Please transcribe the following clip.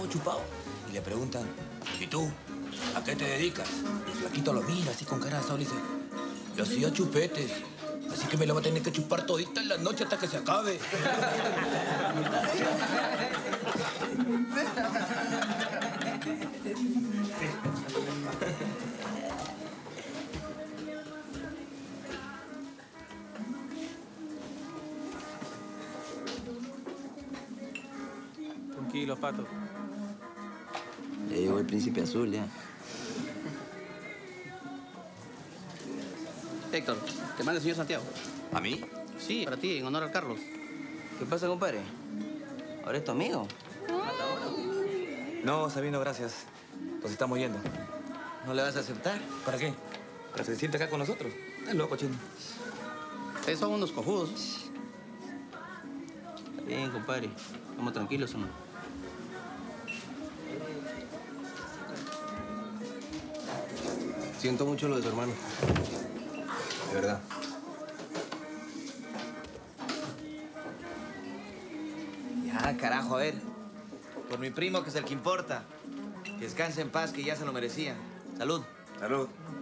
chupado. Y le preguntan, ¿y tú? ¿A qué te dedicas? Y el flaquito lo mira así con cara de asado y dice, yo hacía chupetes. Así que me la voy a tener que chupar todita en la noche hasta que se acabe. Tranquilo, Pato. Ya llegó el príncipe azul, ya. Héctor, te manda el señor Santiago. ¿A mí? Sí, para ti, en honor al Carlos. ¿Qué pasa, compadre? ¿Ahora es tu amigo? No, Sabino, gracias. Nos estamos yendo. ¿No le vas a aceptar? ¿Para qué? ¿Para que se siente acá con nosotros? Estás loco, chino. Ustedes son unos cojudos. Está bien, compadre. Estamos tranquilos, ¿o no? Siento mucho lo de su hermano. De verdad. Ya, carajo, a ver. Por mi primo, que es el que importa. Que descanse en paz, que ya se lo merecía. Salud. Salud.